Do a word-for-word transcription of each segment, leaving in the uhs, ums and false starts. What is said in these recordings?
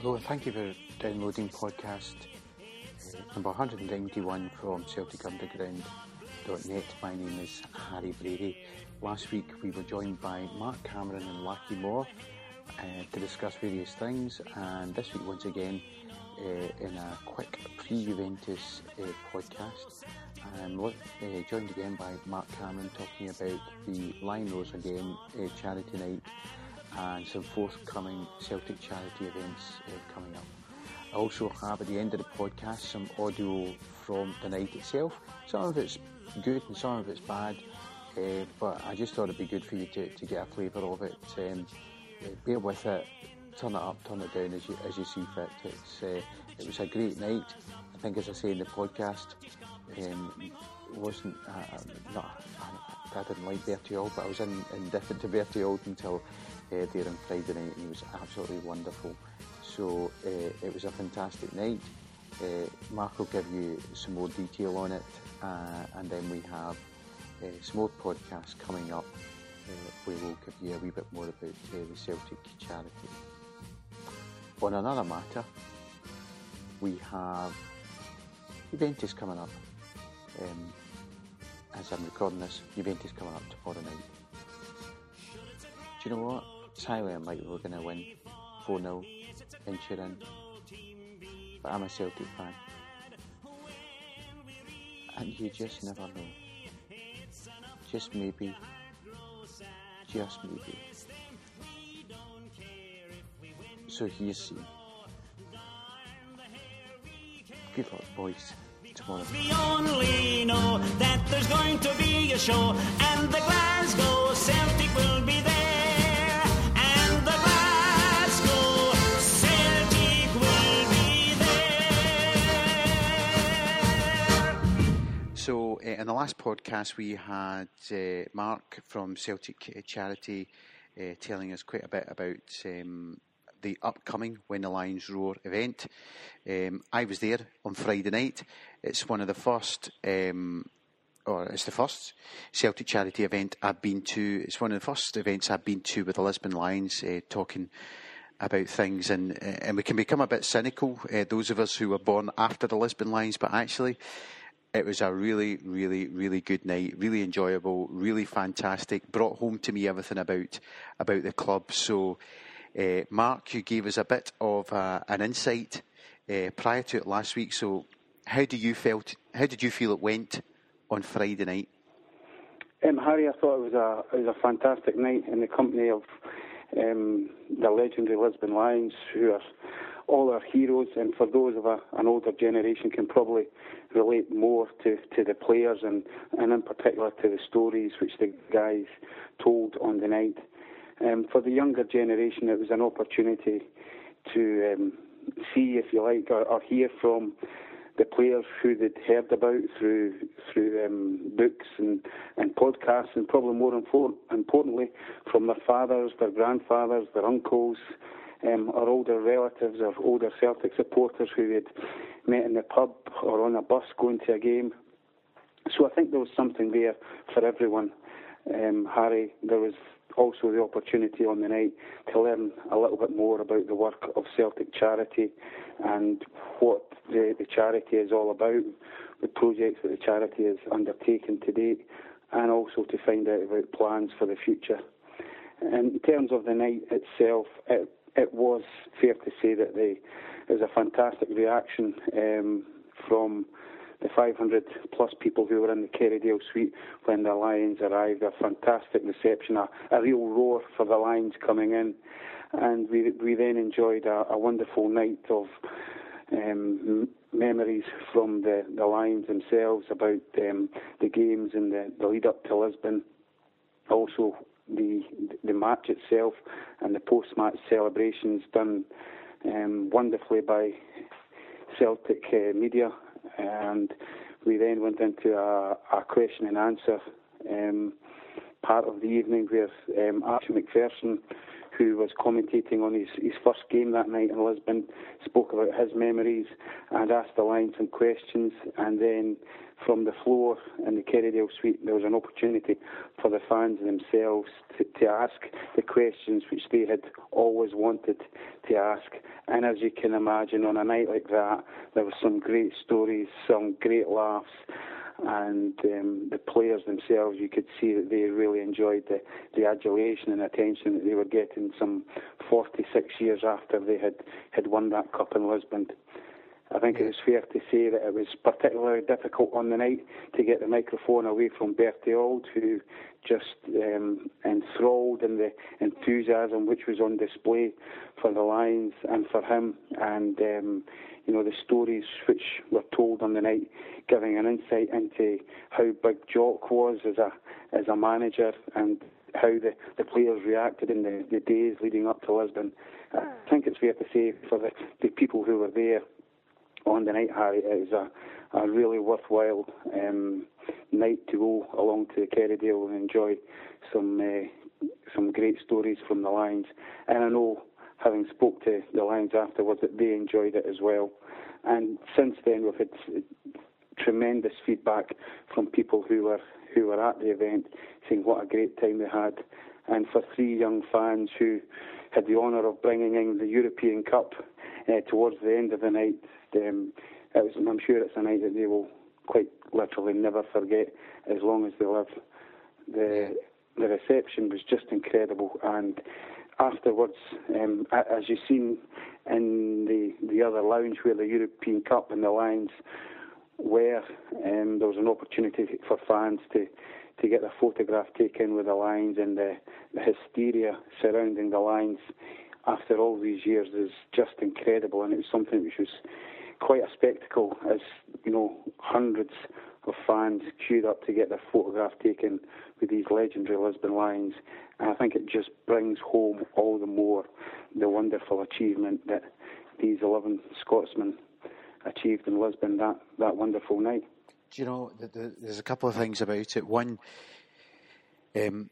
Hello, and thank you for downloading podcast uh, number one hundred ninety-one from Celtic Underground dot net. My name is Harry Brady. Last week we were joined by Mark Cameron and Lachie Moore uh, to discuss various things, and this week once again uh, in a quick pre-Juventus uh, podcast, I'm uh, joined again by Mark Cameron talking about the Lion Rose Again uh, charity night and some forthcoming Celtic charity events uh, coming up. I also have at the end of the podcast some audio from the night itself. Some of it's good and some of it's bad, uh, but I just thought it'd be good for you to, to get a flavour of it. Um, uh, bear with it, turn it up, turn it down as you as you see fit. It's uh, it was a great night. I think, as I say in the podcast, um, wasn't uh, not I, I didn't like Bertie Auld, but I was in, indifferent to Bertie Auld until Uh, there on Friday night, and he was absolutely wonderful. So uh, it was a fantastic night. Uh, Mark will give you some more detail on it, uh, and then we have uh, some more podcasts coming up uh, where we'll give you a wee bit more about uh, the Celtic charity. On another matter, we have Juventus coming up. Um, as I'm recording this, Juventus coming up tomorrow night. Do you know what? It's highly unlikely we're going to win four nil in Turin, but I'm a Celtic fan, and you just never know. Just maybe, just maybe. So you see. Good luck, boys, tomorrow. We only know that there's going to be a show, and the Glasgow Celtic will be there. So, uh, in the last podcast, we had uh, Mark from Celtic uh, Charity uh, telling us quite a bit about um, the upcoming When the Lions Roar event. Um, I was there on Friday night. It's one of the first, um, or it's the first Celtic Charity event I've been to. It's one of the first events I've been to with the Lisbon Lions, uh, talking about things, and uh, and we can become a bit cynical, uh, those of us who were born after the Lisbon Lions, but actually it was a really, really, really good night, really enjoyable, really fantastic. Brought home to me everything about about the club. So, uh, Mark, you gave us a bit of uh, an insight uh, prior to it last week. So, how do you felt? How did you feel it went on Friday night? Um, Harry, I thought it was a it was a fantastic night in the company of um, the legendary Lisbon Lions, who are all our heroes, and for those of a, an older generation can probably relate more to, to the players and, and in particular to the stories which the guys told on the night. Um, for the younger generation, it was an opportunity to um, see, if you like, or, or hear from the players who they'd heard about through through um, books and, and podcasts, and probably more infor- importantly from their fathers, their grandfathers, their uncles, Um, or older relatives or older Celtic supporters who they'd met in the pub or on a bus going to a game. So I think there was something there for everyone. Um, Harry, there was also the opportunity on the night to learn a little bit more about the work of Celtic Charity and what the, the charity is all about, the projects that the charity has undertaken to date, and also to find out about plans for the future. And in terms of the night itself, it It was fair to say that they, there was a fantastic reaction um, from the five hundred plus people who were in the Kerrydale suite when the Lions arrived. A fantastic reception, a, a real roar for the Lions coming in. And we we then enjoyed a, a wonderful night of um, memories from the, the Lions themselves about um, the games and the, the lead up to Lisbon. Also, the the match itself and the post-match celebrations done um, wonderfully by Celtic uh, media, and we then went into a, a question and answer um, part of the evening where um, Archie McPherson, who was commentating on his, his first game that night in Lisbon, spoke about his memories and asked the Lions some questions. And then from the floor in the Kerrydale suite, there was an opportunity for the fans themselves to, to ask the questions which they had always wanted to ask. And as you can imagine, on a night like that, there were some great stories, some great laughs. And um, the players themselves, you could see that they really enjoyed the, the adulation and attention that they were getting some forty-six years after they had, had won that cup in Lisbon. I think it was fair to say that it was particularly difficult on the night to get the microphone away from Bertie Auld, who just um, enthralled in the enthusiasm which was on display for the Lions and for him. And, um, you know, the stories which were told on the night, giving an insight into how big Jock was as a as a manager and how the, the players reacted in the, the days leading up to Lisbon. I think it's fair to say for the, the people who were there on the night, Harry, it was a, a really worthwhile um, night to go along to Kerrydale and enjoy some uh, some great stories from the Lions. And I know, having spoke to the Lions afterwards, that they enjoyed it as well. And since then, we've had tremendous feedback from people who were who were at the event, saying what a great time they had. And for three young fans who had the honour of bringing in the European Cup uh, towards the end of the night, um, it was, I'm sure it's a night that they will quite literally never forget as long as they live. The the reception was just incredible, and afterwards, um, as you've seen in the, the other lounge where the European Cup and the Lions were, um, there was an opportunity for fans to, to get a photograph taken with the Lions, and the, the hysteria surrounding the Lions after all these years is just incredible, and it was something which was quite a spectacle, as you know, hundreds of fans queued up to get their photograph taken with these legendary Lisbon Lions. And I think it just brings home all the more the wonderful achievement that these eleven Scotsmen achieved in Lisbon that, that wonderful night. Do you know, the, the, there's a couple of things about it. One, um,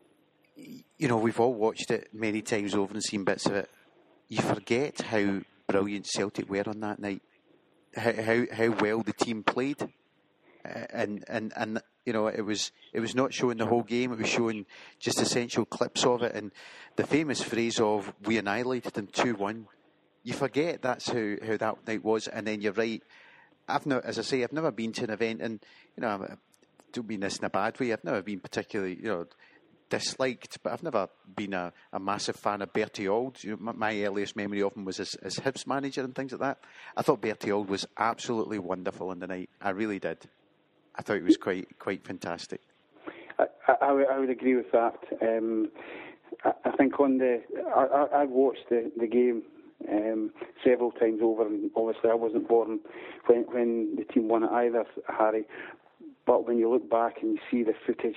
you know, we've all watched it many times over and seen bits of it. You forget how brilliant Celtic were on that night, how how, how well the team played. Uh, and, and, and you know, it was it was not showing the whole game, it was showing just essential clips of it. And the famous phrase of, we annihilated them two one, you forget that's how, how that night was. And then you're right, I've not, as I say, I've never been to an event, and, you know, I don't mean this in a bad way, I've never been particularly, you know, disliked, but I've never been a, a massive fan of Bertie Auld. You know, my, my earliest memory of him was as, as Hibs manager and things like that. I thought Bertie Auld was absolutely wonderful on the night. I really did. I thought it was quite quite fantastic. I, I, I, would, I would agree with that. Um, I, I think on the I, I, I've watched the, the game um, several times over, and obviously I wasn't born when when the team won it either, Harry. But when you look back and you see the footage,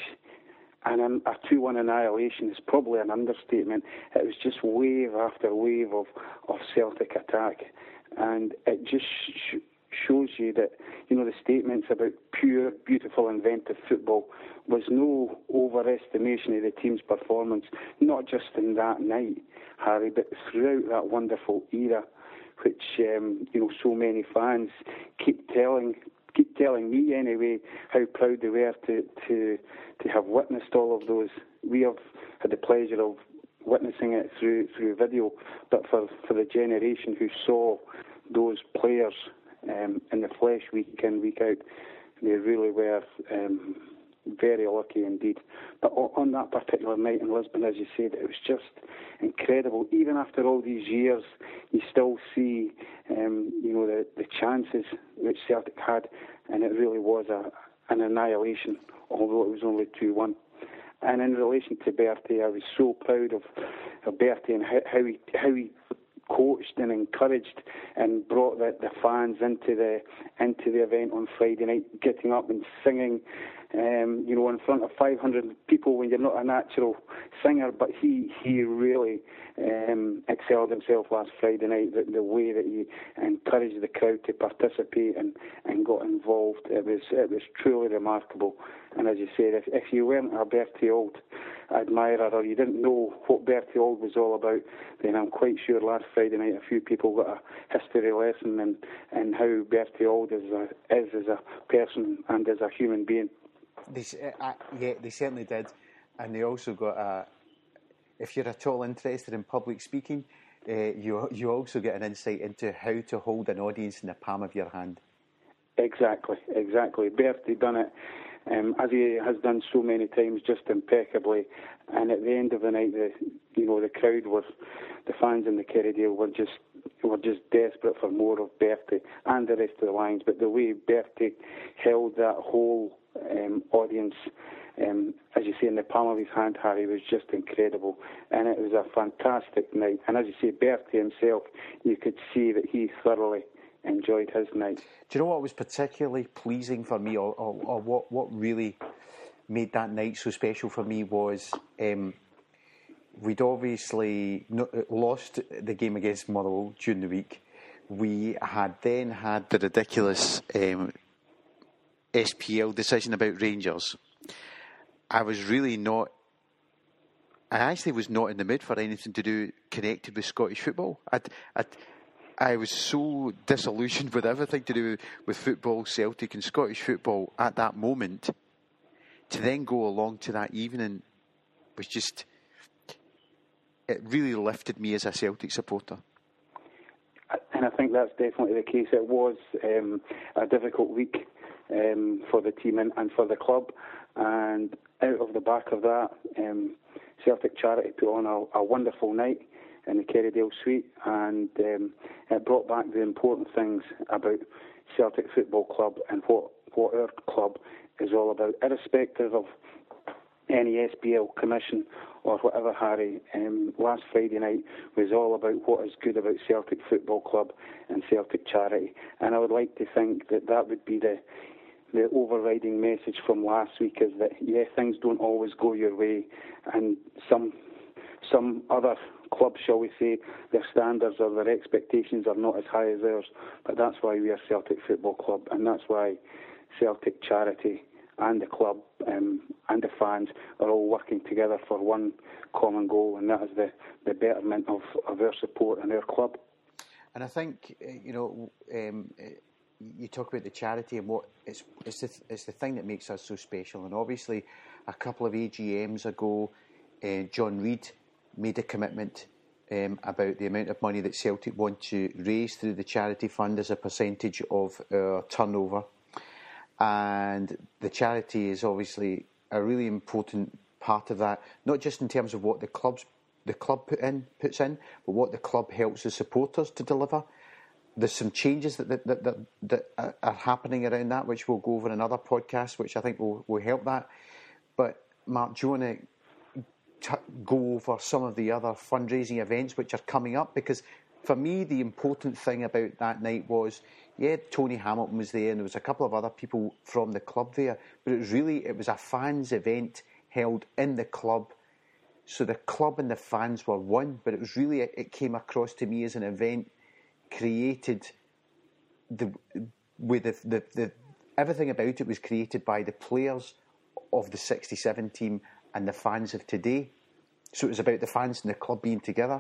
and a two one annihilation is probably an understatement. It was just wave after wave of, of Celtic attack, and it just sh- shows you that, you know, the statements about pure, beautiful, inventive football was no overestimation of the team's performance, not just in that night, Harry, but throughout that wonderful era, which, um, you know, so many fans keep telling keep telling me anyway how proud they were to, to, to have witnessed all of those. We have had the pleasure of witnessing it through through video, but for, for the generation who saw those players Um, in the flesh week in, week out, they really were um, very lucky indeed. But on that particular night in Lisbon, as you said, it was just incredible. Even after all these years, you still see, um, you know, the, the chances which Celtic had, and it really was a, an annihilation, although it was only two one. And in relation to Bertie, I was so proud of, of Bertie and how, how he how he coached and encouraged and brought the, the fans into the into the event on Friday night, getting up and singing um, you know, in front of five hundred people when you're not a natural singer. But he he really um, excelled himself last Friday night. The, the way that he encouraged the crowd to participate and, and got involved, it was it was truly remarkable. And as you said, if, if you weren't a Bertie Auld admirer or you didn't know what Bertie Auld was all about, then I'm quite sure last Friday night a few people got a history lesson in, in how Bertie Auld is, a, is as a person and as a human being. They, uh, yeah, they certainly did. And they also got a, if you're at all interested in public speaking, uh, you you also get an insight into how to hold an audience in the palm of your hand. Exactly, exactly. Bertie done it, um, as he has done so many times, just impeccably. And at the end of the night, the you know the crowd was, the fans in the Kerrydale were just were just desperate for more of Bertie and the rest of the Lions. But the way Bertie held that whole um, audience, um, as you say, in the palm of his hand, Harry, was just incredible. And it was a fantastic night. And as you say, Bertie himself, you could see that he thoroughly enjoyed his night. Do you know what was particularly pleasing for me, or, or, or what, what really made that night so special for me was um, we'd obviously no, lost the game against Motherwell during the week. We had then had the ridiculous um, S P L decision about Rangers. I was really not, I actually was not in the mood for anything to do connected with Scottish football. I'd, I'd, I was so disillusioned with everything to do with football, Celtic and Scottish football at that moment. To then go along to that evening was just, it really lifted me as a Celtic supporter. And I think that's definitely the case. It was um, a difficult week um, for the team and, and for the club. And out of the back of that, um, Celtic Charity put on a, a wonderful night in the Kerrydale Suite, and um, it brought back the important things about Celtic Football Club and what, what our club is all about, irrespective of any S P L commission or whatever, Harry. Um, last Friday night was all about what is good about Celtic Football Club and Celtic Charity, and I would like to think that that would be the the overriding message from last week, is that, yeah, things don't always go your way, and some some other clubs, shall we say, their standards or their expectations are not as high as ours, but that's why we are Celtic Football Club, and that's why Celtic Charity and the club um, and the fans are all working together for one common goal, and that is the, the betterment of, of our support and our club. And I think, you know, um, you talk about the charity and what it's it's the, it's the thing that makes us so special. And obviously, a couple of A G Ms ago, uh, John Reid made a commitment um, about the amount of money that Celtic want to raise through the charity fund as a percentage of our turnover. And the charity is obviously a really important part of that, not just in terms of what the clubs the club put in puts in, but what the club helps the supporters to deliver. There's some changes that that, that, that that are happening around that, which we'll go over in another podcast, which I think will, will help that. But Mark, do you want to t- go over some of the other fundraising events which are coming up? Because for me, the important thing about that night was, yeah, Tony Hamilton was there and there was a couple of other people from the club there, but it was really, it was a fans event held in the club. So the club and the fans were one, but it was really, it came across to me as an event created, the with the, the, the everything about it was created by the players of the sixty-seven team and the fans of today. So it was about the fans and the club being together.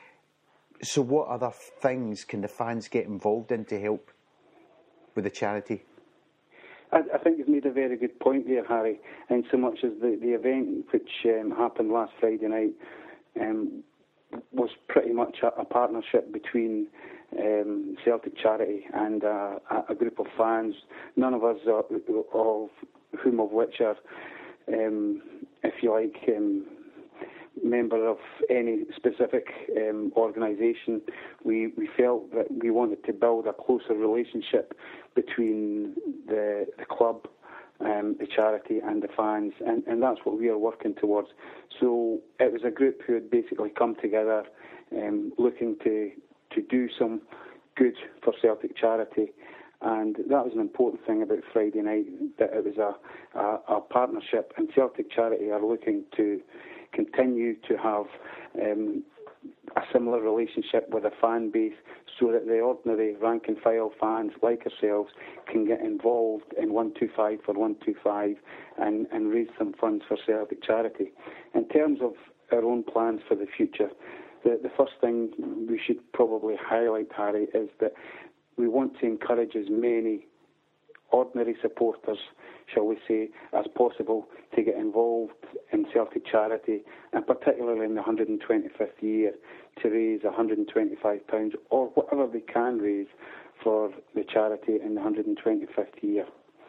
So what other things can the fans get involved in to help with the charity? I, I think you've made a very good point there, Harry, in so much as the, the event which um, happened last Friday night um, was pretty much a, a partnership between um, Celtic Charity and uh, a group of fans, none of us, are, of whom of which are, um, if you like, um, member of any specific um, organisation. We we felt that we wanted to build a closer relationship between the the club, um, the charity and the fans, and, and that's what we are working towards. So it was a group who had basically come together um, looking to, to do some good for Celtic Charity, And that was an important thing about Friday night, that it was a, a, a partnership, and Celtic Charity are looking to continue to have um, a similar relationship with the fan base, so that the ordinary rank and file fans like ourselves can get involved in one two five for one two five and, and raise some funds for Celtic Charity. In terms of our own plans for the future, the, the first thing we should probably highlight, Harry, is that we want to encourage as many ordinary supporters, shall we say, as possible to get involved in Celtic Charity, and particularly in the one hundred twenty-fifth year, to raise one hundred twenty-five pounds or whatever they can raise for the charity in the one hundred twenty-fifth year.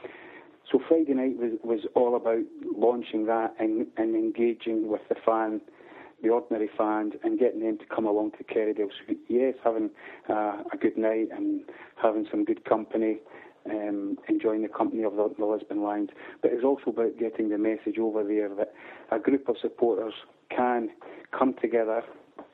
So Friday night was, was all about launching that and, and engaging with the fan, the ordinary fans, and getting them to come along to Kerrydale Suite. Yes, having uh, a good night and having some good company, um, enjoying the company of the, the Lisbon Lions. But it's also about getting the message over there that a group of supporters can come together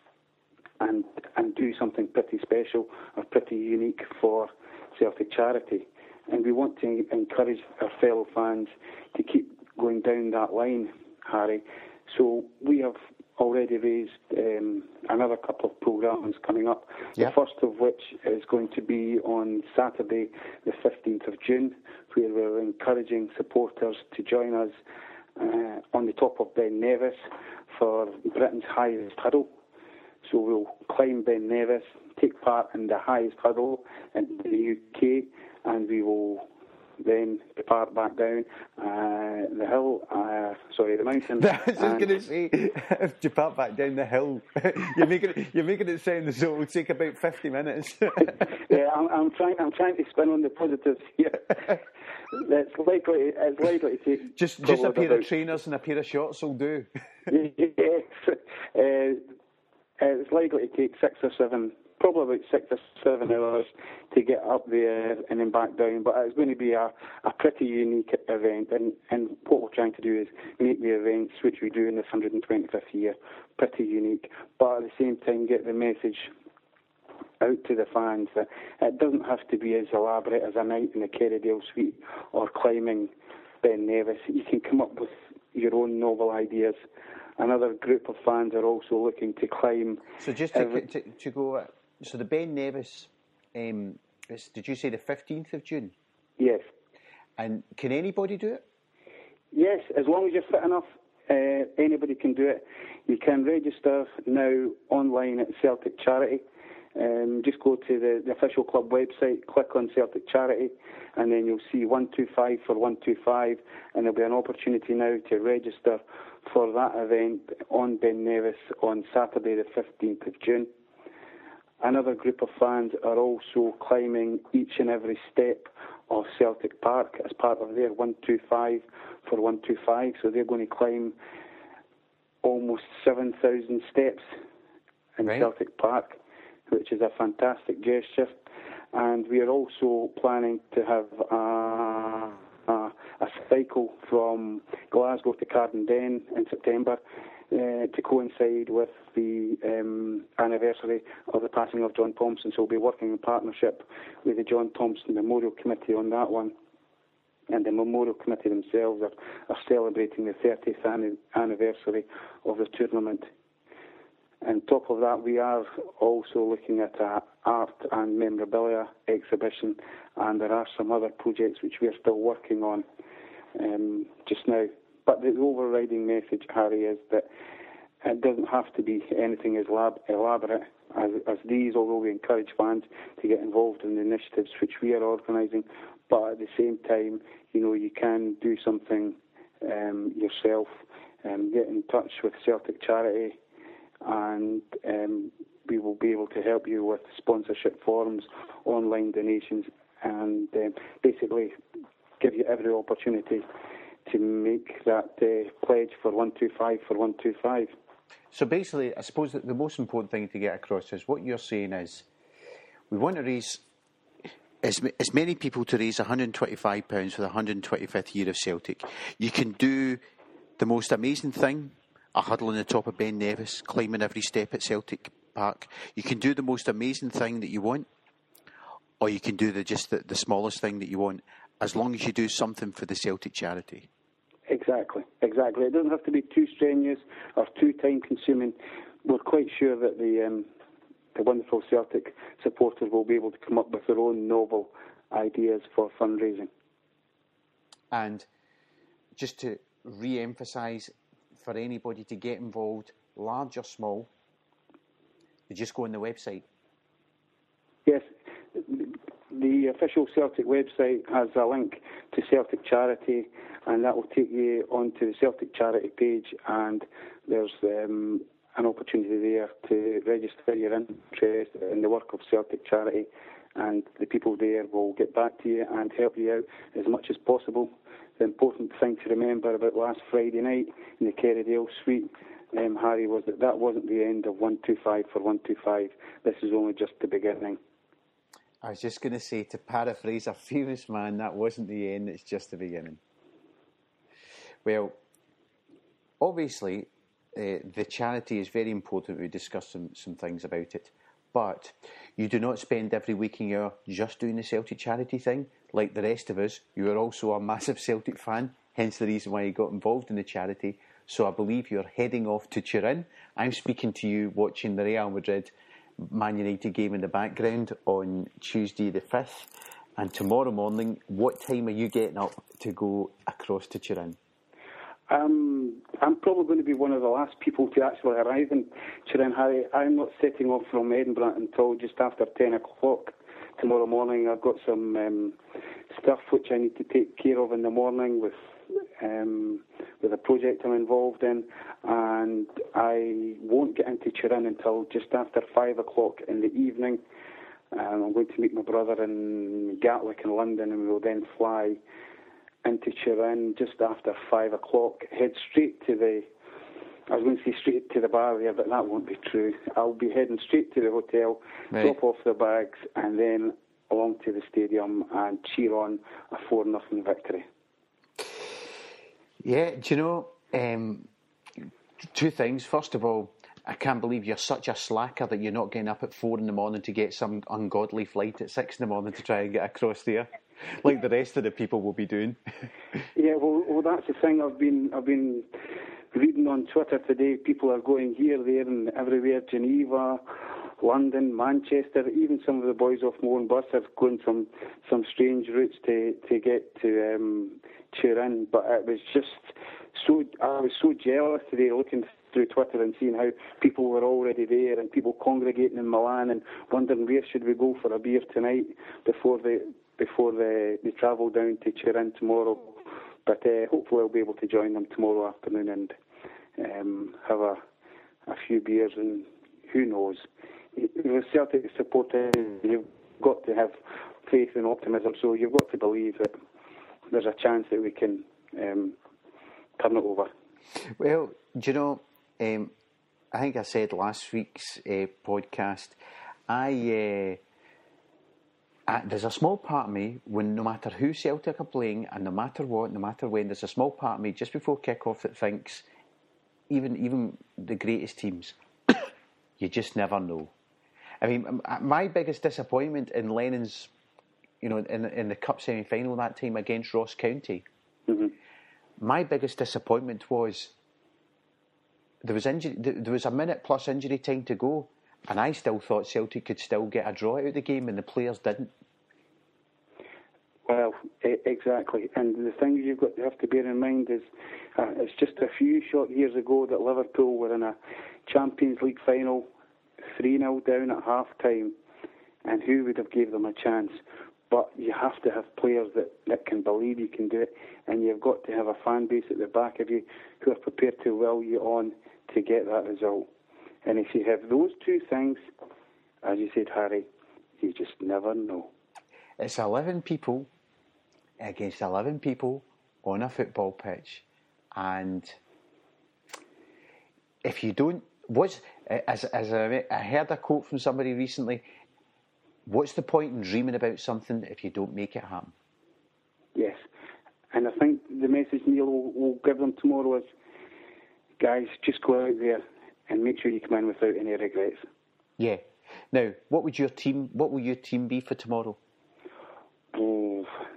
and and do something pretty special or pretty unique for Celtic Charity. And we want to encourage our fellow fans to keep going down that line, Harry. So we have already raised um, another couple of programmes coming up, yeah. The first of which is going to be on Saturday the fifteenth of June, where we're encouraging supporters to join us uh, on the top of Ben Nevis for Britain's highest hurdle. So we'll climb Ben Nevis, take part in the highest hurdle in the U K, and we will then depart back down uh, the hill, uh, sorry, the mountain. I was just going to say, depart back down the hill. You're making it, you're making it sound as though it will take about fifty minutes. yeah, I'm, I'm trying. I'm trying to spin on the positives here. It's likely. It's likely to take just just a pair about, of trainers and a pair of shorts will do. Yes, uh, it's likely to take six or seven. Probably about six or seven hours to get up there and then back down, but it's going to be a, a pretty unique event, and, and what we're trying to do is make the events which we do in this one hundred twenty-fifth year pretty unique, but at the same time get the message out to the fans that it doesn't have to be as elaborate as a night in the Kerrydale Suite or climbing Ben Nevis. You can come up with your own novel ideas. Another group of fans are also looking to climb. So just to, every... to, to go... So the Ben Nevis, um, is, did you say the fifteenth of June? Yes. And can anybody do it? Yes, as long as you're fit enough, uh, anybody can do it. You can register now online at Celtic Charity. Um, just go to the, the official club website, click on Celtic Charity, and then you'll see one two five for one two five, and there'll be an opportunity now to register for that event on Ben Nevis on Saturday the fifteenth of June. Another group of fans are also climbing each and every step of Celtic Park as part of their one two five for one two five. So they're going to climb almost seven thousand steps in right. Celtic Park, which is a fantastic gesture. And we are also planning to have a, a, a cycle from Glasgow to Cardenden in September, Uh, to coincide with the um, anniversary of the passing of John Thompson. So we'll be working in partnership with the John Thompson Memorial Committee on that one. And the Memorial Committee themselves are, are celebrating the thirtieth anniversary of the tournament. On top of that, we are also looking at an art and memorabilia exhibition, and there are some other projects which we are still working on um, just now. But the overriding message, Harry, is that it doesn't have to be anything as lab- elaborate as, as these, although we encourage fans to get involved in the initiatives which we are organising. But at the same time, you know, you can do something um, yourself, um, get in touch with Celtic Charity, and um, we will be able to help you with sponsorship forms, online donations, and um, basically give you every opportunity to make that uh, pledge for one two five for one two five. So basically, I suppose that the most important thing to get across is what you're saying is we want to raise as, as many people to raise one hundred twenty-five pounds for the one hundred twenty-fifth year of Celtic. You can do the most amazing thing, a huddle on the top of Ben Nevis, climbing every step at Celtic Park. You can do the most amazing thing that you want, or you can do the just the, the smallest thing that you want, as long as you do something for the Celtic charity. Exactly, exactly. It doesn't have to be too strenuous or too time-consuming. We're quite sure that the um, the wonderful Celtic supporters will be able to come up with their own novel ideas for fundraising. And just to re-emphasise, for anybody to get involved, large or small, you just go on the website. Yes, the official Celtic website has a link to Celtic Charity, and that will take you onto the Celtic Charity page, and there's um, an opportunity there to register your interest in the work of Celtic Charity, and the people there will get back to you and help you out as much as possible. The important thing to remember about last Friday night in the Kerrydale Suite, um, Harry, was that that wasn't the end of one two five for one two five. This is only just the beginning. I was just going to say, to paraphrase a famous man, that wasn't the end, it's just the beginning. Well, obviously, uh, the charity is very important. We discussed some, some things about it. But you do not spend every waking hour just doing the Celtic charity thing. Like the rest of us, you are also a massive Celtic fan, hence the reason why you got involved in the charity. So I believe you're heading off to Turin. I'm speaking to you watching the Real Madrid Man United game in the background on Tuesday the fifth. And tomorrow morning, what time are you getting up to go across to Turin? Um, I'm probably going to be one of the last people to actually arrive in Turin, Harry. I'm not setting off from Edinburgh until just after ten o'clock tomorrow morning. I've got some um, stuff which I need to take care of in the morning with um, with a project I'm involved in, and I won't get into Turin until just after five o'clock in the evening. Um, I'm going to meet my brother in Gatwick in London, and we will then fly into Turin just after five o'clock, head straight to the, I was going to say straight to the bar there, but that won't be true. I'll be heading straight to the hotel, right, drop off the bags, and then along to the stadium and cheer on a four nothing victory. Yeah, do you know, um, two things. First of all, I can't believe you're such a slacker that you're not getting up at four in the morning to get some ungodly flight at six in the morning to try and get across there, like the rest of the people will be doing. Yeah, well, well, that's the thing. I've been, I've been reading on Twitter today. People are going here, there, and everywhere. Geneva, London, Manchester. Even some of the boys off my own bus are going some some strange routes to to get to um, Turin. But it was just so. I was so jealous today looking through Twitter and seeing how people were already there and people congregating in Milan and wondering where should we go for a beer tonight before they before they, they travel down to Turin tomorrow. But uh, hopefully I'll be able to join them tomorrow afternoon and um, have a, a few beers, and who knows. You're a Celtic supporter, you've got to have faith and optimism, so you've got to believe that there's a chance that we can um, turn it over. Well, do you know, um, I think I said last week's uh, podcast, I... Uh, Uh, there's a small part of me, when no matter who Celtic are playing and no matter what, no matter when, there's a small part of me just before kick-off that thinks, even even the greatest teams, you just never know. I mean, my biggest disappointment in Lennon's, you know, in, in the Cup semi-final that time against Ross County, mm-hmm. my biggest disappointment was there was injury, there was a minute plus injury time to go, and I still thought Celtic could still get a draw out of the game, and the players didn't. Well, exactly. And the thing you've got to have to bear in mind is uh, it's just a few short years ago that Liverpool were in a Champions League final, three nil down at half-time, and who would have gave them a chance? But you have to have players that, that can believe you can do it, and you've got to have a fan base at the back of you who are prepared to will you on to get that result. And if you have those two things, as you said, Harry, you just never know. It's eleven people against eleven people on a football pitch. And if you don't... What's, as, as I, I heard a quote from somebody recently, what's the point in dreaming about something if you don't make it happen? Yes. And I think the message Neil will, will give them tomorrow is, guys, just go out there and make sure you come in without any regrets. Yeah. Now, what would your team? What will your team be for tomorrow?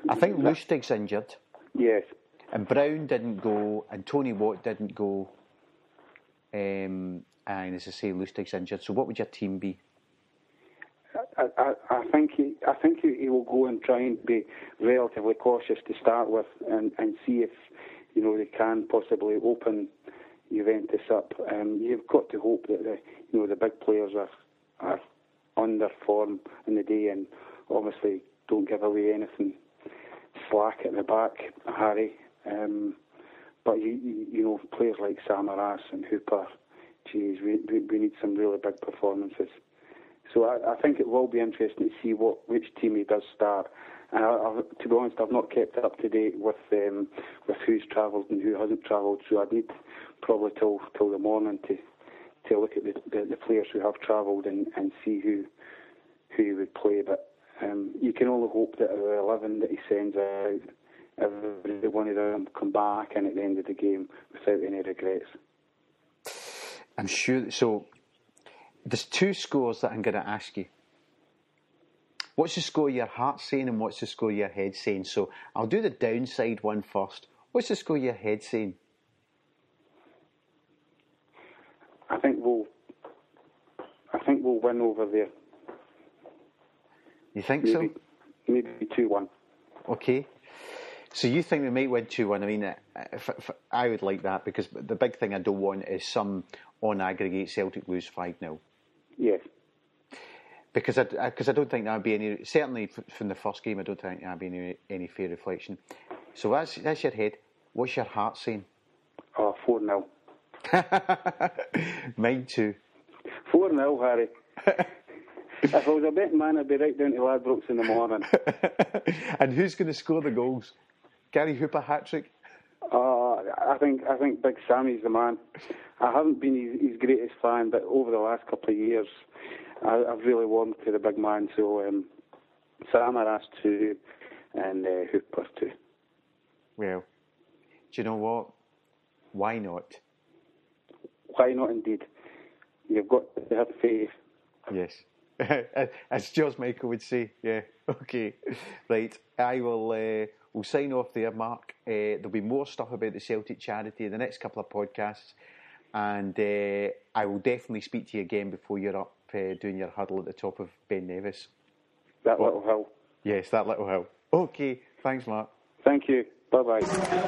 I think Lustig's injured. Yes. And Brown didn't go, and Tony Watt didn't go. Um, and as I say, Lustig's injured. So what would your team be? I, I, I think he, I think he, he will go and try and be relatively cautious to start with, and, and see if you know they can possibly open Juventus up. Um, you've got to hope that the you know the big players are are on their form in the day, and obviously don't give away anything slack at the back, Harry. Um, but you, you you know players like Samaras and Hooper, geez, we, we we need some really big performances. So I, I think it will be interesting to see what which team he does start. And I, I, to be honest, I've not kept up to date with um, with who's travelled and who hasn't travelled. So I'd need probably till till the morning to to look at the, the, the players who have travelled and, and see who who he would play. But um, you can only hope that the eleven that he sends out, every one of them come back in at the end of the game without any regrets. I'm sure. So there's two scores that I'm going to ask you. What's the score your heart's saying, and what's the score your head's saying? So I'll do the downside one first. What's the score your head's saying? I think we'll. I think we'll win over there. You think maybe, so? Maybe two one. Okay. So you think we might win two one? I mean, if, if, I would like that, because the big thing I don't want is some on aggregate Celtic lose five nil. Yes. Because I, because I don't think that would be any, certainly from the first game, I don't think that would be any, any fair reflection. So that's that's your head. What's your heart saying? Oh, four nil. Mine too. four nil, Harry. If I was a betting man, I'd be right down to Ladbrokes in the morning. And who's going to score the goals? Gary Hooper hat-trick? Uh, I think I think Big Sammy's the man. I haven't been his, his greatest fan, but over the last couple of years, I, I've really warmed to the big man. So um, Samaras too, and uh, Hooper too. Well, do you know what? Why not? Why not, indeed? You've got to have faith. Yes. As George Michael would say. Yeah. Okay. Right. I will uh, we'll sign off there, Mark. Uh, there'll be more stuff about the Celtic charity in the next couple of podcasts. And uh, I will definitely speak to you again before you're up uh, doing your huddle at the top of Ben Nevis. That well, little hill. Yes, that little hill. Okay. Thanks, Mark. Thank you. Bye-bye.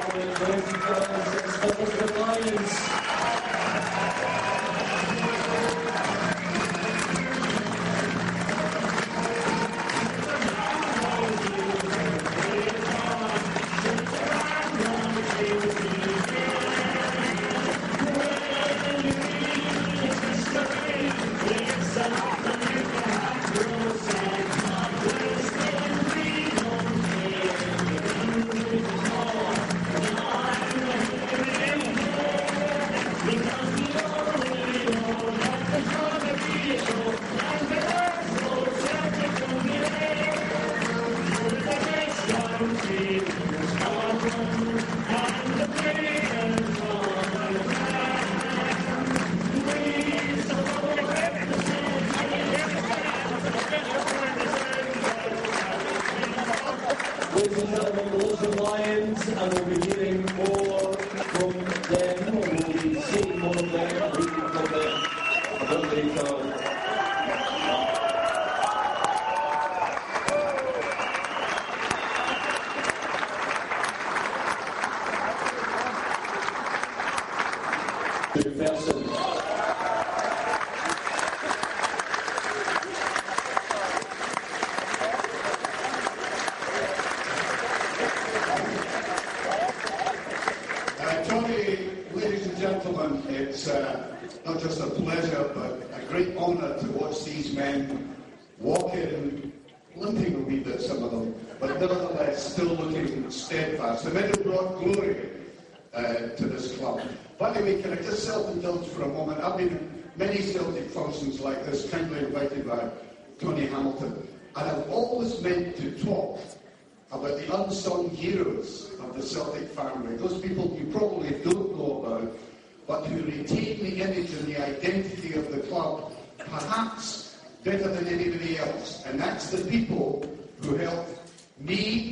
For a moment, I've been in many Celtic functions like this, kindly invited by Tony Hamilton, and I've always meant to talk about the unsung heroes of the Celtic family, those people you probably don't know about, but who retain the image and the identity of the club, perhaps better than anybody else, and that's the people who helped me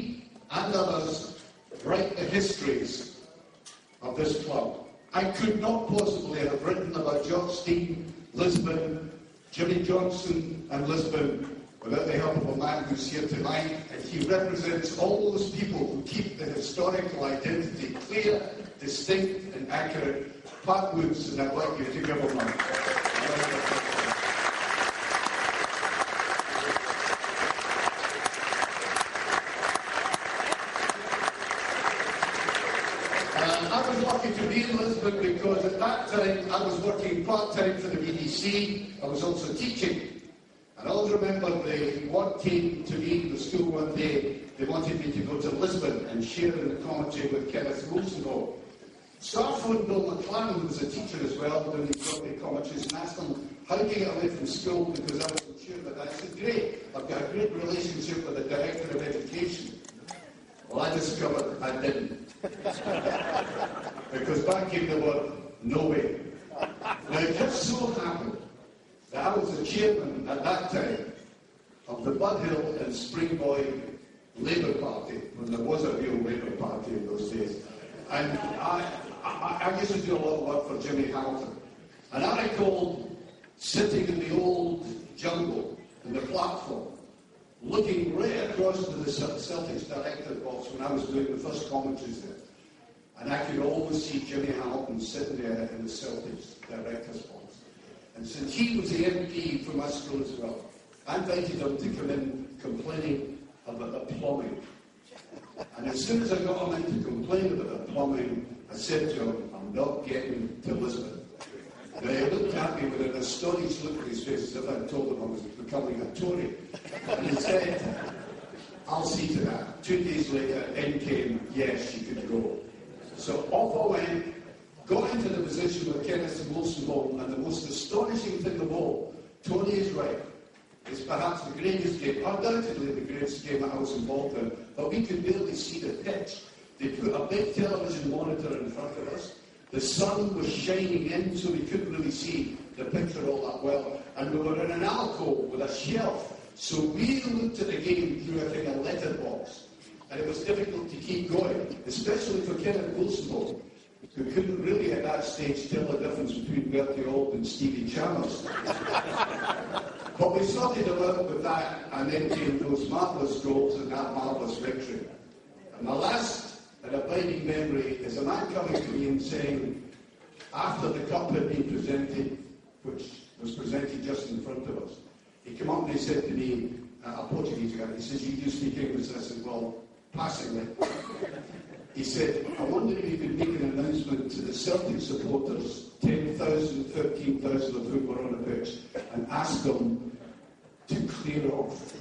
and others write the histories of this club. I could not possibly have written about Jock Stein, Lisbon, Jimmy Johnson and Lisbon without the help of a man who's here tonight, and he represents all those people who keep the historical identity clear, distinct and accurate. Pat Woods, and I'd like you to give him a I was lucky to be in Lisbon because at that time I was working part-time for the B B C. I was also teaching. And I always remember the one came to me in the school one day. They wanted me to go to Lisbon and share in the commentary with Kenneth Wilson. So I phoned Bill McClellan, who was a teacher as well, doing these rugby commentaries, and asked him, how do you get away from school? Because I wasn't sure of that. I said, great, I've got a great relationship with the Director of Education. Well, I discovered I didn't. Because back came the word, no way. Now, it just so happened that I was the chairman at that time of the Bud Hill and Springboy Labour Party, when there was a real Labour Party in those days. And I, I, I used to do a lot of work for Jimmy Hamilton. And I recall sitting in the old jungle, in the platform, looking right across to the Celtics director box when I was doing the first commentaries there. And I could always see Jimmy Hamilton sitting there in the Celtics director's box. And since he was the M P from my school as well, I invited him to come in complaining about the plumbing. And as soon as I got him in to complain about the plumbing, I said to him, I'm not getting to Lisbon. Now, he looked at me with an astonished look on his face as if I'd told him I was becoming a Tory. And he said, I'll see to that. Two days later, in came, yes, you could go. So off I went, got into the position with Kenneth Wilson Hall, and the most astonishing thing of all, Tony is right. It's perhaps the greatest game, undoubtedly the greatest game that I was involved in, but we could barely see the pitch. They put a big television monitor in front of us. The sun was shining in, so we couldn't really see the picture all that well. And we were in an alcove with a shelf, so we looked at the game through a kind of letterbox. And it was difficult to keep going, especially for Kenneth Wilson, who couldn't really at that stage tell the difference between Bertie Auld and Stevie Chalmers. But we sorted him out with that, and then came those marvellous goals and that marvellous victory. And my last and abiding memory is a man coming to me and saying, after the cup had been presented, which was presented just in front of us, he came up and he said to me, uh, a Portuguese guy, he says, you do speak English? I said, well, passingly. He said, I wonder if you could make an announcement to the Celtic supporters, ten thousand, thirteen thousand of whom were on the pitch, and ask them to clear off.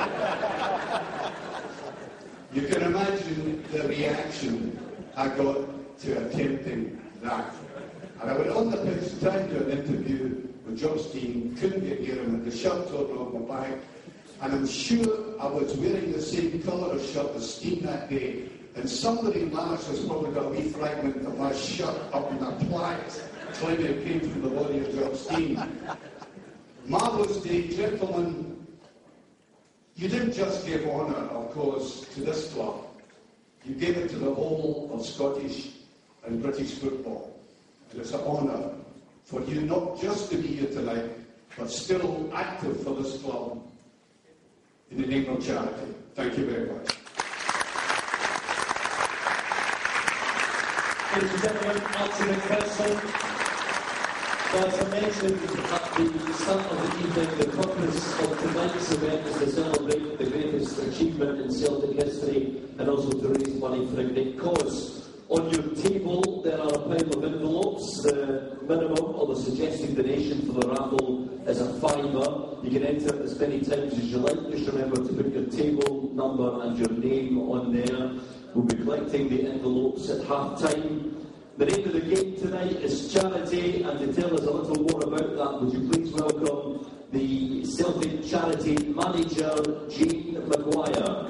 You can imagine the reaction I got to attempting that. And I went on the pitch trying to do an interview with Jock Stein, couldn't get near him, and the shirt torn off my back. And I'm sure I was wearing the same colour of shirt as Stein that day. And somebody in Lanarkshire has probably got a wee fragment of my shirt up in a plaque, claiming it came from the body of Jock Stein. Marvellous day, gentlemen. You didn't just give honour, of course, to this club. You gave it to the whole of Scottish and British football. And it's an honour for you not just to be here tonight, but still active for this club in the name of charity. Thank you very much. Ladies and gentlemen, Archie McPherson. As I mentioned at the start of the evening, the purpose of tonight's event is to celebrate the greatest achievement in Celtic history and also to raise money for a great cause. On your table, there are a pile of envelopes. The minimum or the suggested donation for the raffle is a fiver. You can enter it as many times as you like. Just remember to put your table number and your name on there. We'll be collecting the envelopes at half-time. The name of the game tonight is Charity, and to tell us a little more about that, would you please welcome the Celtic Charity Manager, Jane Maguire.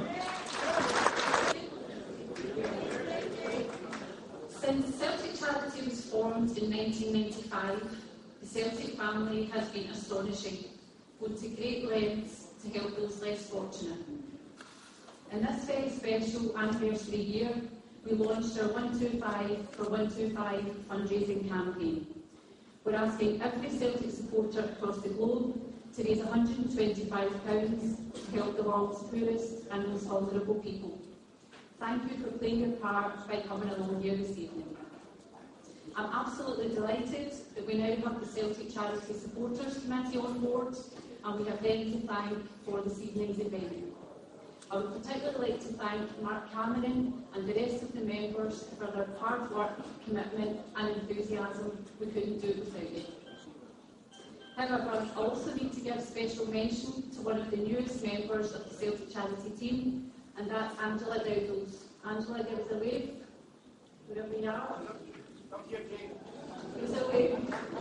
Since Celtic Charity was formed in nineteen ninety-five, the Celtic family has been astonishing, going to great lengths to help those less fortunate. In this very special anniversary year, we launched our one two five for one two five fundraising campaign. We're asking every Celtic supporter across the globe to raise one hundred twenty-five pounds to help the world's poorest and most vulnerable people. Thank you for playing your part by coming along here this evening. I'm absolutely delighted that we now have the Celtic Charity Supporters Committee on board, and we have them to thank for this evening's event. I would particularly like to thank Mark Cameron and the rest of the members for their hard work, commitment and enthusiasm. We couldn't do it without you. However, I also need to give special mention to one of the newest members of the Celtic Charity team, and that's Angela Dowdles. Angela, give us a wave. Wherever you are. Give us a wave.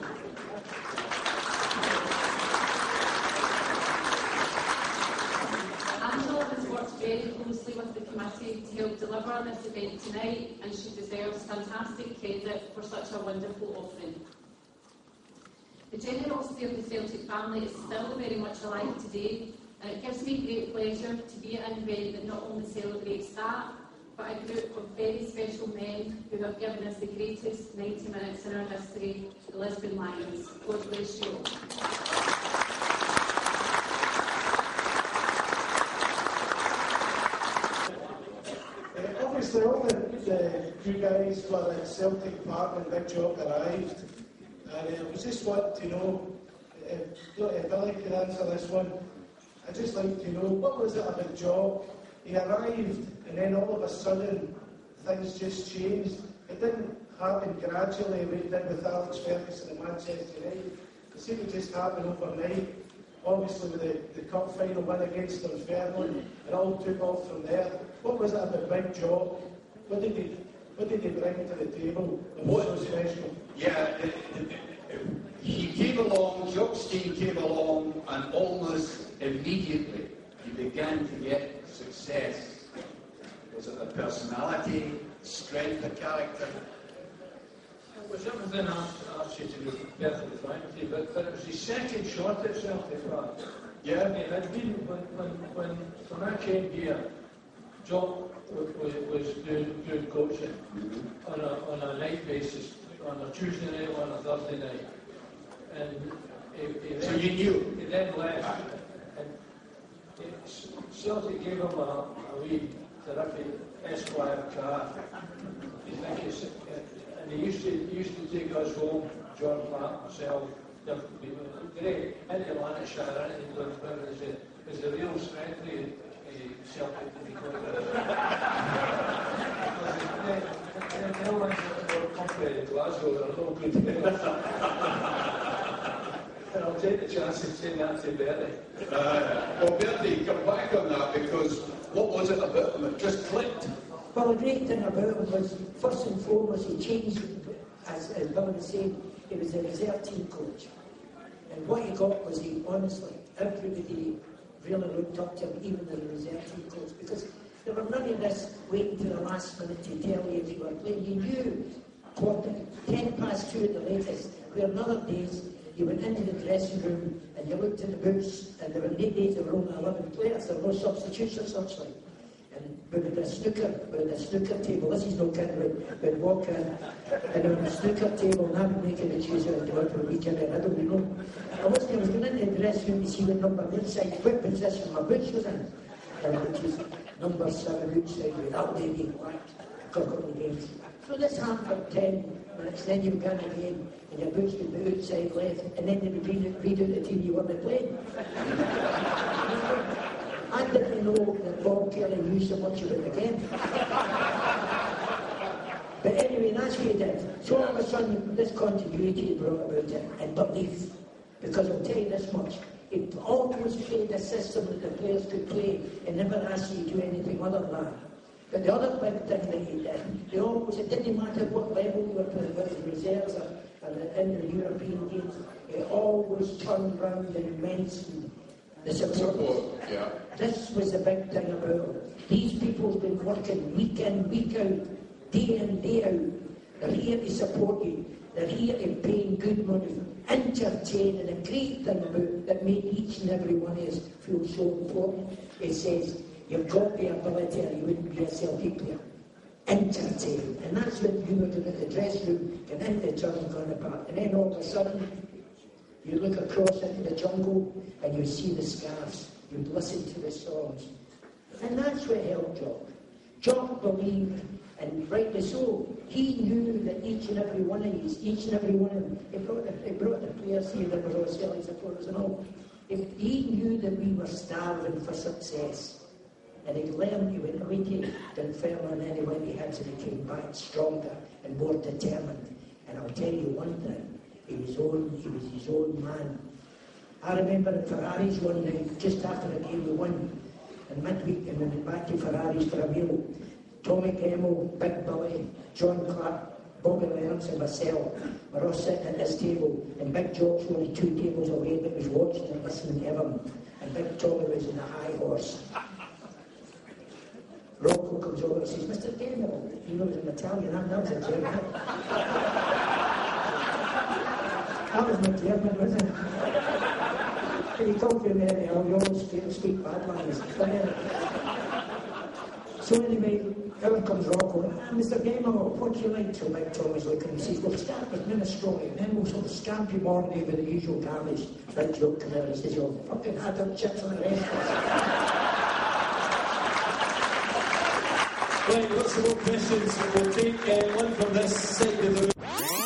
Angela has worked very closely with the committee to help deliver this event tonight, and she deserves fantastic credit for such a wonderful offering. The generosity of the Celtic family is still very much alive today, and it gives me great pleasure to be at an event that not only celebrates that, but a group of very special men who have given us the greatest ninety minutes in our history, the Lisbon Lions. God bless you all. Uh, obviously, all the, the you guys for the Celtic Park and Big Jock arrived, and uh, I was just wanting to know, uh, if Billy could answer this one, I'd just like to know, what was it about Jock? He arrived, and then all of a sudden, things just changed. It didn't happen gradually, like it did with Alex Ferguson and Manchester United. It seemed to just happen overnight. Obviously, with the, the cup final win against Dunfermline, it all took off from there. What was that about Big Jock? What did he, what did he bring to the table that was so special? Yeah, it, it, it, he came along, Jock's team came along, and almost immediately he began to get success. Was it the personality, strength of character? It was everything Archie to be perfectly frank with you, but, but it was his second shot at Celtic, right? Yeah. It had been, when, when, when, when I came here, Jock was, was doing, doing coaching mm-hmm. on, a, on a night basis, on a Tuesday night or on a Thursday night. And he, he so then, you knew? He then left. And it, Celtic gave him a, a wee terrific Esquire car. You think it's, and he used to he used to take us home, John Platt, myself, different people. Great, into Lanarkshire, into Dunfermline is a, is a real strength for uh, Celtic to be quite good. No one's more company in Glasgow, they're no good players. And I'll take the chance of saying that to Bertie. Uh, well, Bertie, come back on that, because what was it about him? It just clicked. Well, the great thing about him was, first and foremost, he changed, as, as Bill was saying, he was a reserve team coach. And what he got was, he honestly, everybody really looked up to him, even the reserve team coach, because there were none of this waiting to the last minute to tell you if you were playing. You knew, quarter, ten past two at the latest, where in other days, you went into the dressing room and you looked at the boots, and there were eight days there were only eleven players, there were no substitutions or something. And we had a snooker, we had a snooker table, this is no kind of, we'd walk in, and on a snooker table, and I would make a choose out to work for a weekend, and I don't know. I was, I was going into the dressing room to see what number inside, what position my boots was in, and which is number seven outside, with that lady, got on the games. So this happened for ten minutes, then you began a game, and your boots would be outside left, and then they would read, read out the team you weren't playing. I didn't know that Bob Kelly knew so much about the game. But anyway, that's what he did. So all of a sudden, this continuity brought about it, and belief. Because I'll tell you this much, he always played a system that the players could play, and never asked you to do anything other than that. But the other big thing that he did, they always, it didn't matter what level you were playing, whether it was reserves or, or in the European games, he always turned round and mentioned the support. Support, yeah. This was the big thing about it. These people have been working week in, week out, day in, day out. They're here to support you. They're here to pay good money, entertain, and a great thing about that made each and every one of us feel so important. It says, You've got the ability, or you wouldn't be a Celtic player. Entertain. And that's what you were doing at the dressing room, going into the turn and going apart. And then all of a sudden, you look across into the jungle and you see the scarves. You'd listen to the songs. And that's what helped Jock. Jock believed, and rightly so, he knew that each and every one of these, each and every one of them, he brought the, he brought the players here, there were all Celtic supporters and all. If he knew that we were starving for success. And he learned, he went away to Dunfermline, and then he went to Hibs, and he came back stronger and more determined. And I'll tell you one thing, he was, own, he was his own man. I remember at Ferraris one night, just after the game we won, and midweek, and we went back to Ferraris for a meal. Tommy Gemmell, Big Billy, John Clark, Bobby Lance and myself were all sitting at this table, and Big Jock's only two tables away, but was watching and listening to him, and Big Tommy was in a high horse. Rocco comes over and says, Mister Gemmell, he knows an Italian, I know a German. That was my German, wasn't it? But he told me, man, you always speak bad language. So anyway, out comes Rocco, ah, Mister Gemmell, what do you like to Big Tommy's looking? He says, we'll start with minestrone, and then we'll sort of scamp you morning with the usual garbage. Big Jock comes out and he says, you'll fucking had up chips on the rest. Right, lots of more questions. We'll take uh, one from this side of the room.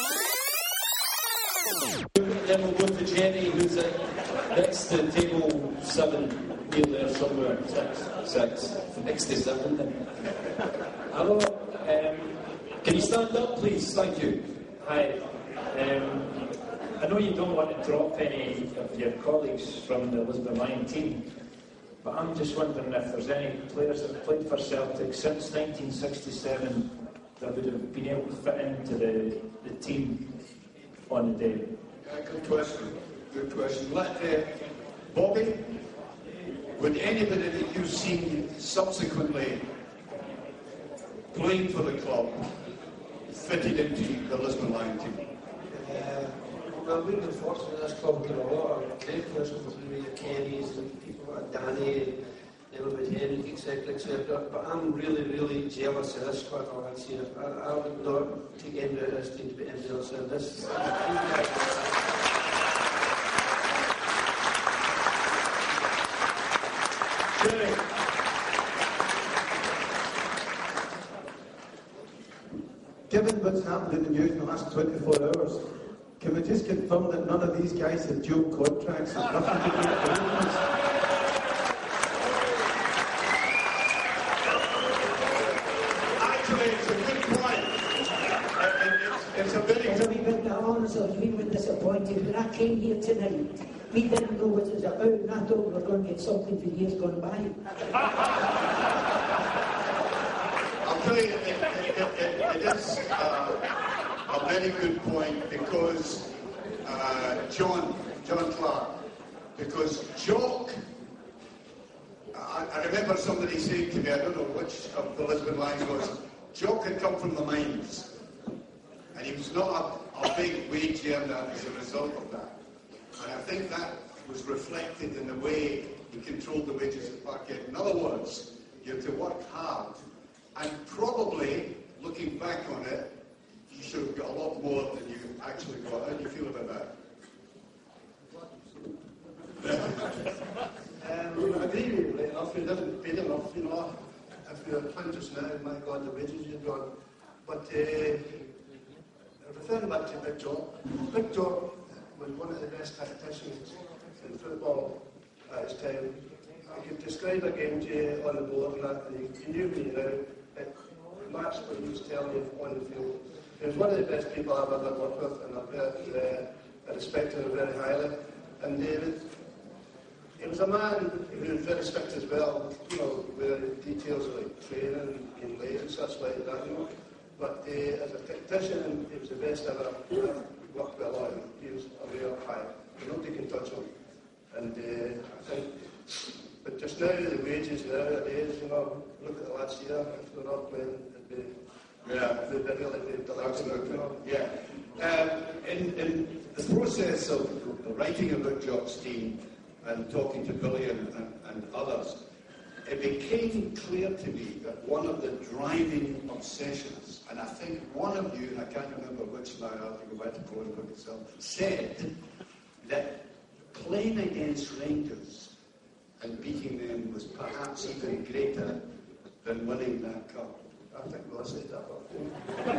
Then we'll go to Jenny, who's at next to table seven, near there somewhere. Six. Six. Next to seven then. Hello. Um, can you stand up, please? Thank you. Hi. Um, I know you don't want to drop any of your colleagues from the Lisbon Lion team, but I'm just wondering if there's any players that have played for Celtic since nineteen sixty-seven that would have been able to fit into the, the team on the day. Yeah, good question. Good question. Let, uh, Bobby, would anybody that you've seen subsequently playing for the club fitted into the Lisbon Lion team? Uh, well, we've been fortunate in this club to a lot of great players come through, the Kennys and people like Danny, Elwood Henrik, et cetera, et cetera. But I'm really, really jealous of this squad lads here. I, I would not take any of this team to be anybody else in this. Given what's happened in the news in the last twenty-four hours, can we just confirm that none of these guys have dual contracts and nothing to do with the Actually, it's a good point. It's, it's a very As a wee bit honest, I was a wee bit disappointed when I came here tonight. We didn't know what it was about, and I thought we were going to get something for years gone by. I'll tell you, it, it, it, it is uh, a very good point because uh, John, John Clark, because Jock, I, I remember somebody saying to me, I don't know which of the Lisbon Lions was, Jock had come from the mines, and he was not a, a big wage earner as a result of that. And I think that was reflected in the way he controlled the wages at Parkhead. In other words, you have to work hard. And probably, looking back on it, you should have got a lot more than you actually got. How do you feel about that? um, I agree with you, right enough. We didn't pay enough, you know. If we were playing just now, my God, the wages you'd got. But uh, referring back to Big Jock, Big Jock was one of the best tacticians in football at his time. I could describe a game to you on the board and that, and you knew me now. It matched what he was telling you on the field. He was one of the best people I've ever worked with, and I, uh, I respected him very highly. And David, he was a man who was very strict as well, you know, with details like training and lays and such like that, you know. But uh, as a tactician, he was the best ever. I've worked with a lot of him. He was a real high. Nobody can touch him. And uh, I think, but just now, the wages nowadays, you know, look at the lads here, if they're not playing, it'd be, yeah, they'd be really be Absolutely. You know. Yeah. Um, in, in the process of writing about Jock's team and talking to Billy and, and, and others, it became clear to me that one of the driving obsessions, and I think one of you, and I can't remember which now, I have to go back to go and look myself, said that playing against Rangers and beating them was perhaps even greater than winning that cup. I think we'll say that one.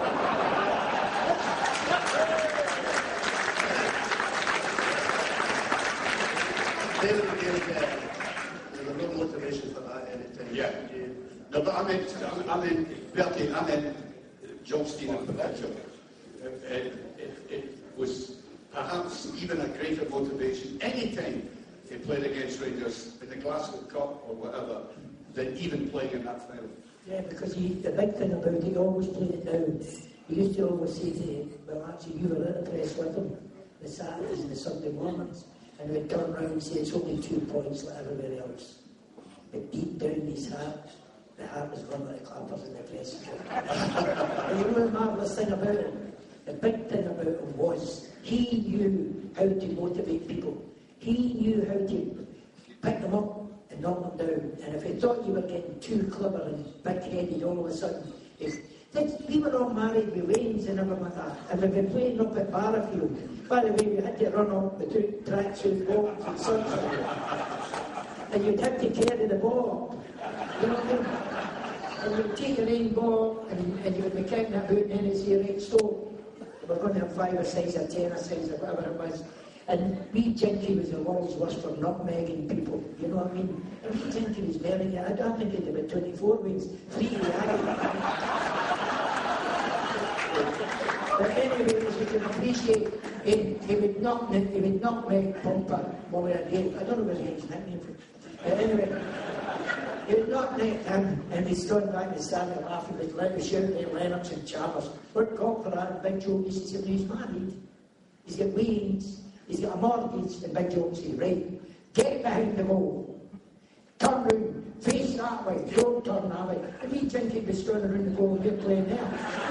There was no motivation for that anytime. Yeah. No, but I meant, I meant, Bertie, I meant Johnston in particular. It, it, it was perhaps even a greater motivation anytime he played against Rangers in the Glasgow Cup or whatever than even playing in that final. Yeah, because he, the big thing about it, he always played it down. He used to always say to him, well, actually, you were at the press with him, the Saturdays and the Sunday mornings, and he would turn around and say, it's only two points like everybody else. But deep down his heart, the heart was run like clappers in the press. And you know the marvellous thing about him? The big thing about him was he knew how to motivate people. He knew how to pick them up and knock them down. And if he thought you were getting too clever and big-headed all of a sudden, if we were all married with Waynes and everything like that, and we've been playing up at Barrafield. By the way, we had to run up the two tracksuit walks and sunshine. And you'd have to carry the ball. You know what I mean? And you'd take your own ball, and, and you would be counting that boot, and then you'd say, right, stop. We're going to have five or six or ten or six or whatever it was. And we Jinky was the world's worst for nutmegging people, you know what I mean? And we Jinky was very good. I don't think he'd about twenty-four wins, three to But anyway, as you can appreciate, he, he would not he would nutmeg Pumper when we were at game. I don't know where his nickname from. But anyway, he would nutmeg him, and he'd stand back and stand there laughing, he'd let me shout at Lennox and Chavez. What got for that big joke? He said, he's married, he's got Waynes, he's got a mortgage, and Big Joe said, right, get behind the goal, turn round, face that way, don't turn that way. And we think he'd be standing around the goal and we're playing there.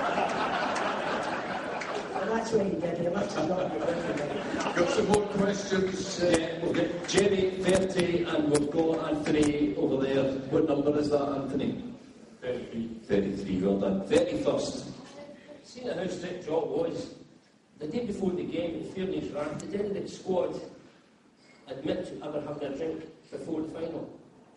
And that's what he did, he must have got the Got some more questions. Uh, yeah, we've got Jerry, thirty, and we've got Anthony over there. What number is that, Anthony? thirty-three. thirty-three, well done. thirty-first. Seeing how strict Jock was, the day before the game, in fairness, ran, did any of the squad admit to ever having a drink before the final?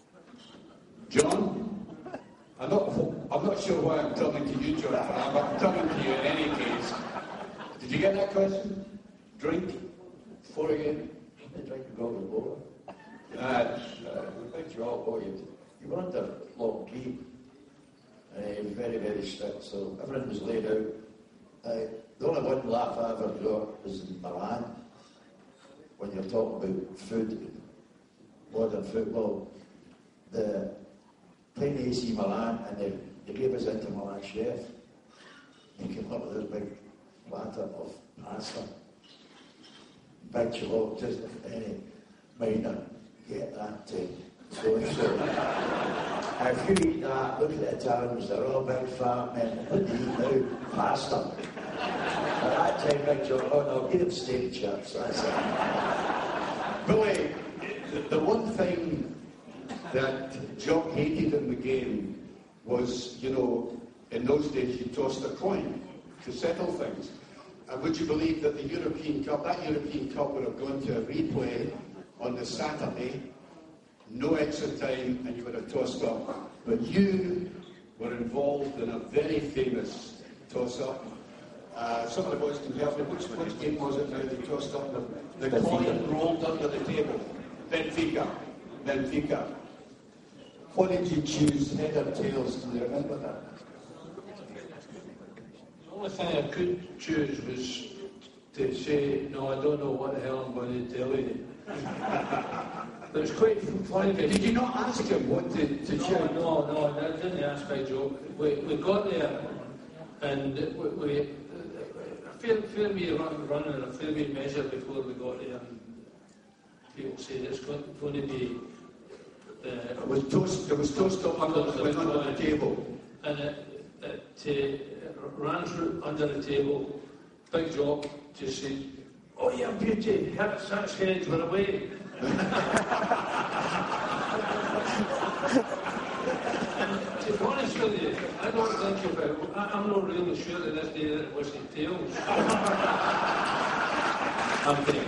John, I'm not, I'm not sure why I'm turning to you, John, but I'm turning to you in any case. Did you get that question? Drink? Before a game? I drink a bottle of water. Uh, uh, Big Jock, boy, you, you were under long keep. Uh, he was very, very strict, so everything was laid out. Uh, the only one laugh I ever got was in Milan, when you're talking about food, modern football. The playing A C Milan, and they, they gave us Inter Milan chef. He came up with this big platter of pasta. Big Jock, just any minor, get that to so and so. If you eat that, look at the Italians, they're all big fat men. What do you eat now? Pasta. At that time, Big Jock, oh no, give them steak chips, that's it. Billy, the, the one thing that Jock hated in the game was, you know, in those days you tossed a coin to settle things. And would you believe that the European Cup, that European Cup would have gone to a replay on the Saturday, no extra time, and you would have tossed up. But you were involved in a very famous toss-up. Uh, some of the boys can help me. Which, which game was it now they tossed up? The, the coin rolled under the table. Benfica. Benfica. What did you choose, head or tails? Do you remember that? The only thing I could choose was to say, no, I don't know what the hell I'm going to tell you. But it's quite funny. Did you not ask him what to, to choose? No, no, no, I didn't ask Big Joe. We, we got there, and we, we a fair, fair way run, running, a fair way measure before we got there. And people said it's going, going to be. Uh, it was toast. It was toast up under, went under the table, and it, it uh, ran through under the table. Big Jock just said, "Oh yeah, beauty, that's that's heads were away." I, I'm not really sure that this day that it was the tails. I'm kidding.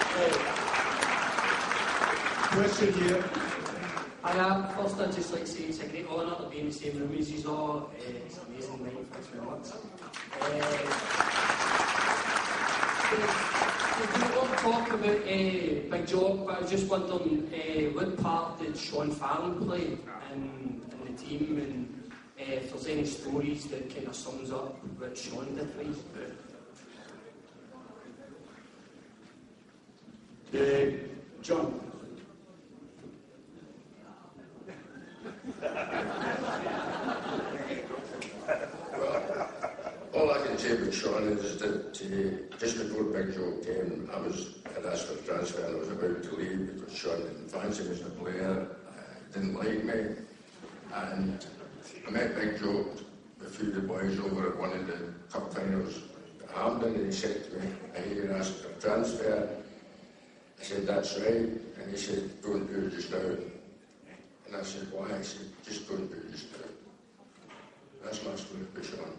Question here. And uh, first I'd just like to say it's a great honour to be in the same room as you all. Uh, it's amazing, mate. Thanks very much. Uh, we won't talk about uh, Big Job, but I was just wondering uh, what part did Sean Farren play in, in the team, and uh, if there's any stories that kind of sums up what Sean did for you. Uh, John. All I can say about Sean is that uh, just before Big Joe came, I was had asked for a transfer and I was about to leave because Sean didn't fancy me as a player, uh, didn't like me. And I met Big Joe, a few of the boys over at one of the cup finals at Hampden, and he said to me, I hear you asked for a transfer. I said, that's right. And he said, don't do it just now. And I said, why? I said, just don't do it just now. That's my story about Sean.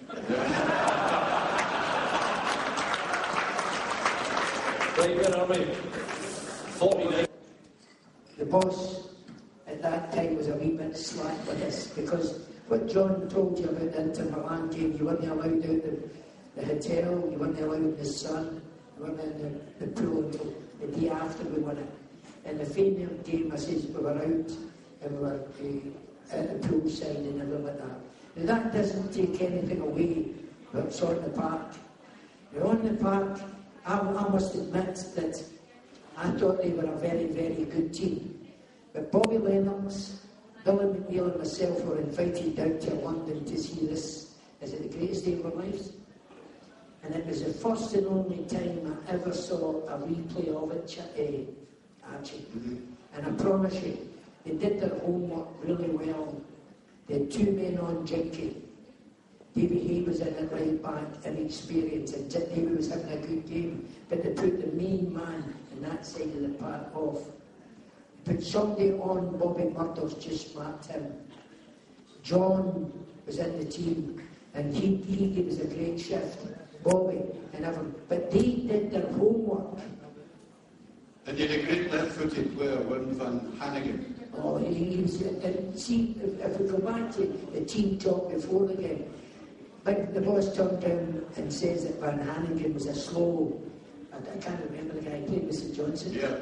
Right, where are we? forty-nine. The boss at that time was a wee bit slack with us because what John told you about the Inter Milan game, you weren't allowed out the, the hotel, you weren't allowed in the sun, you weren't in the, the pool until the day after we won it. And the Feyenoord game, I says, we were out and we were uh, at the poolside and everything like that. Now that doesn't take anything away what's on the park. Now on the park, I, I must admit that I thought they were a very, very good team. But Bobby Lennox, Billy McNeil and myself were invited down to London to see this. Is it the greatest day of our lives? And it was the first and only time I ever saw a replay of it, uh, Archie. Mm-hmm. And I promise you, they did their homework really well. They had two men on Jinky. Davy Hay was in it right back, inexperienced, and Davy was having a good game. But they put the main man in that side of the park off. Put somebody on, Bobby Murdoch just marked him. John was in the team, and he, he gave us a great shift. Bobby and everyone. But they did their homework. And you had a great left-footed player, Wim van Hannigan. Oh, he, he was, and see, if, if we go back to the team talk before the game, but the boss turned down and says that Van Hannigan was a slow, I, I can't remember the guy, played with Saint Johnson. Yeah.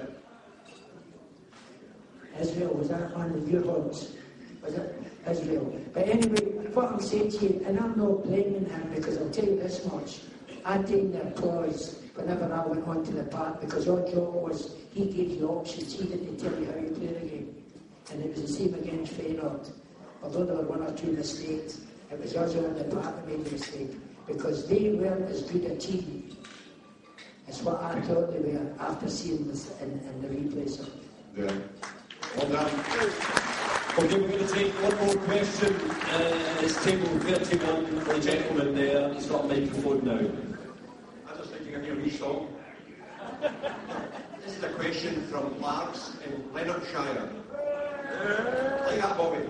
Israel, was that one of your horns? Was it Israel? But anyway, what I'm saying to you, and I'm not blaming him because I'll tell you this much, I take the applause whenever I went onto the park because our job was, he gave you options, he didn't tell you how you play the game. And it was the same against Feyenoord. Although there were one or two mistakes, it was us on the park that made the mistake. Because they weren't as good a team as what I thought they were after seeing this in, in the replay. So. Yeah. Well done. Okay, we're going to take one more question. Uh, it's table thirty-one, the gentleman there. He's got a microphone now. I just like to give you a wee song. This is a question from Larks in Lanarkshire. Like that, Bobby.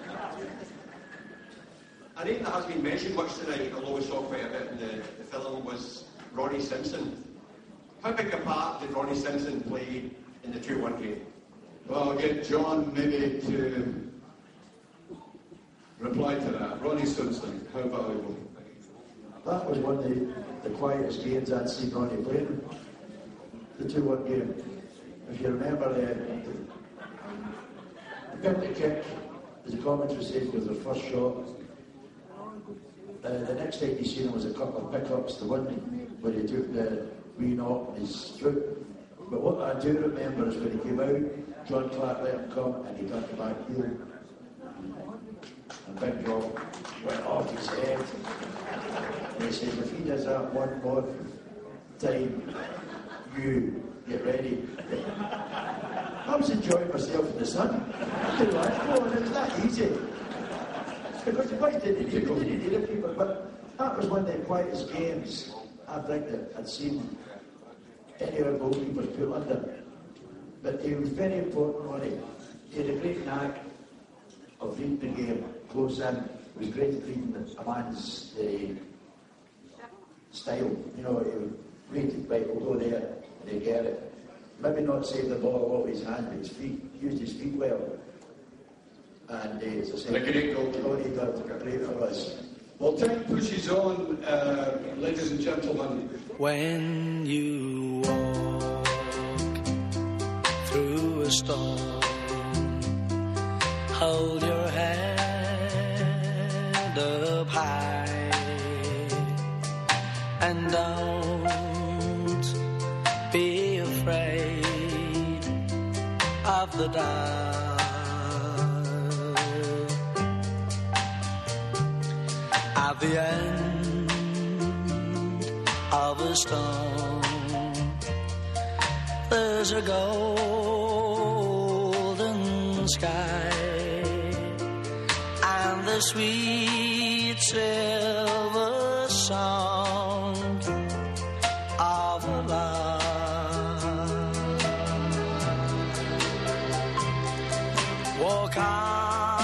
A name that has been mentioned much tonight, although we saw quite a bit in the, the film, was Ronnie Simpson. How big a part did Ronnie Simpson play in the two one game? Well, I'll get John maybe to reply to that. Ronnie Simpson, how valuable? That was one of the, the quietest games I'd seen Ronnie playing. The two one game. If you remember the, the penalty kick, as the commentary says, was their first shot. Uh, the next time you seen him was a couple of pickups, the one where he took the wee knock in his foot. But what I do remember is when he came out, John Clark let him come and he got the back heel. And Big Job went off his head. And he says, if he does that one more time, you get ready. I was enjoying myself in the sun. I didn't like going, it was that easy. Because the boys didn't need it, didn't need it, people. But that was one of the quietest games I think that I'd seen any of our goalkeepers put under. But he was very important, Ronnie. He had a great knack of reading the game close in. it was great reading a man's uh, style. You know, he would read it, right, we'll go there, and he'd get it. Maybe not save the ball a lot with his hand, but his feet, used his feet well. And uh, as I said, a great goal. What he did, great for us. Well, time pushes on, uh, ladies and gentlemen. When you walk through a storm, hold your head up high and don't be afraid of the dark. At the end of a storm, there's a golden sky and the sweet silver song of a lark. Walk on